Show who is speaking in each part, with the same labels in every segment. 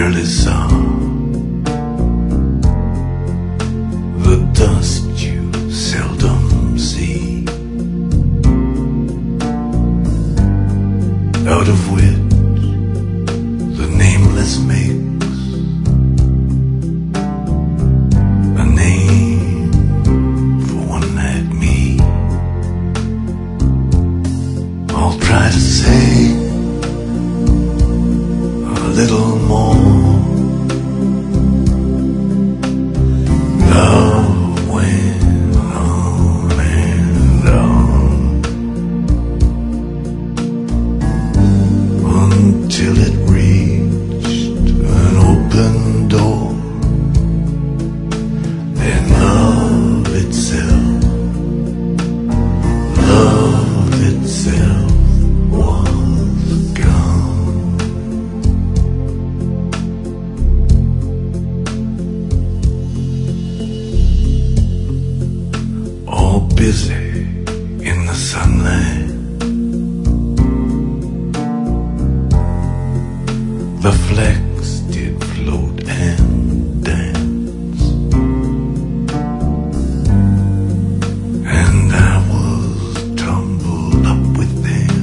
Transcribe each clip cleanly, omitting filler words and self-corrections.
Speaker 1: barely saw the dust you seldom see, out of which the nameless makes a name for one like me. I'll try to say a little more. Love went on and on until it reached an open door. Then love itself was gone. All busy in the sunlight, the flecks did float and dance, and I was tumbled up with them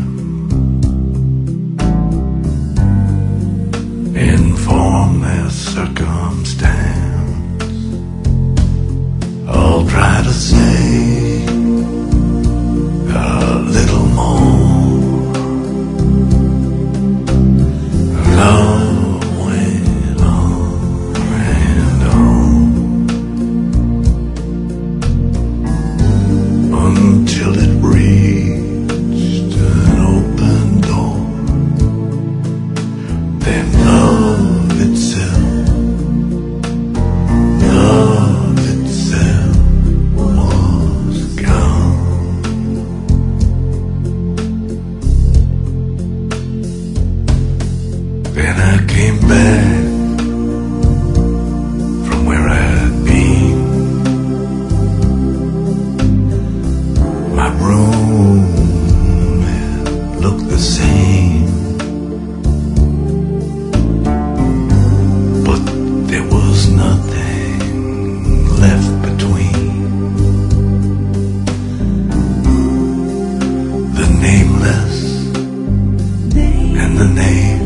Speaker 1: in form their circumstance. I'll try to say a little more. Love went on and on until it reached an open door. Then love itself was gone. Then I came back from where I'd been. My room had looked the same, but there was nothing left between. The nameless and the name,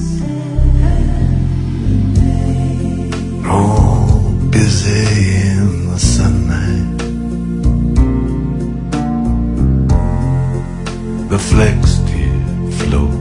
Speaker 1: all busy in the sunlight. The flecks did float